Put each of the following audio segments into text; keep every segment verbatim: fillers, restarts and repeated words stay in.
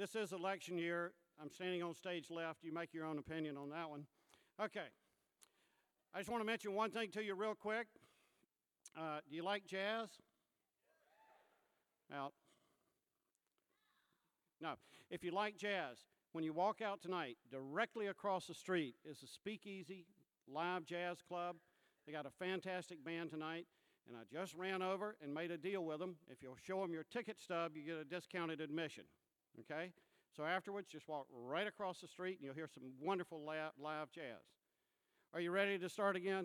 This is election year. I'm standing on stage left. You make your own opinion on that one. Okay. I just want to mention one thing to you real quick. Uh, do you like jazz? Out. No. If you like jazz, when you walk out tonight, directly across the street is a Speakeasy Live Jazz Club. They got a fantastic band tonight, and I just ran over and made a deal with them. If you'll show them your ticket stub, you get a discounted admission, okay? So afterwards, just walk right across the street, and you'll hear some wonderful la- live jazz. Are you ready to start again?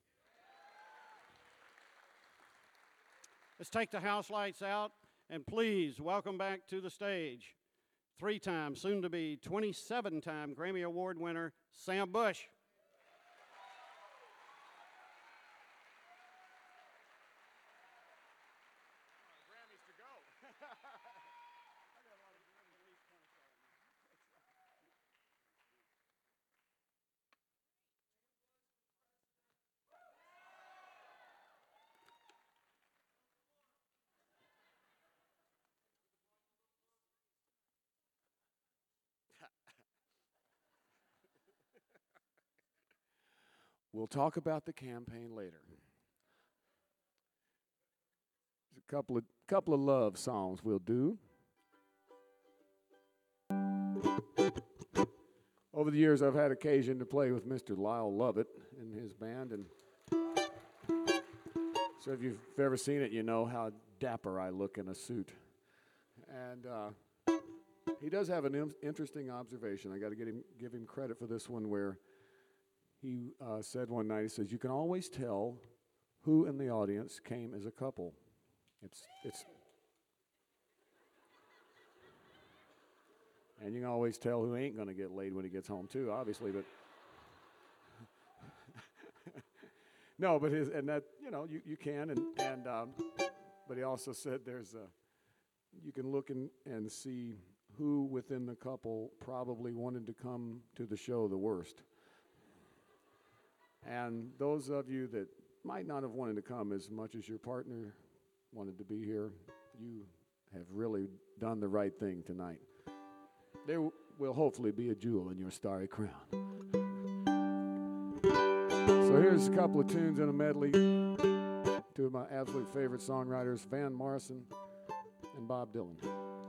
Let's take the house lights out, and please welcome back to the stage three-time, soon-to-be twenty-seven-time Grammy Award winner, Sam Bush. We'll talk about the campaign later. There's a couple of couple of love songs we'll do. Over the years, I've had occasion to play with Mister Lyle Lovett and his band, and so if you've ever seen it, you know how dapper I look in a suit. And uh, he does have an in- interesting observation. I got to get him give him credit for this one, where he uh, said one night, he says, "You can always tell who in the audience came as a couple. It's it's, and you can always tell who ain't going to get laid when he gets home too, obviously." But no, but his and that you know you, you can and and um, but he also said there's a you can look and and see who within the couple probably wanted to come to the show the worst. And those of you that might not have wanted to come as much as your partner wanted to be here, you have really done the right thing tonight. There w- will hopefully be a jewel in your starry crown. So here's a couple of tunes in a medley. Two of my absolute favorite songwriters, Van Morrison and Bob Dylan.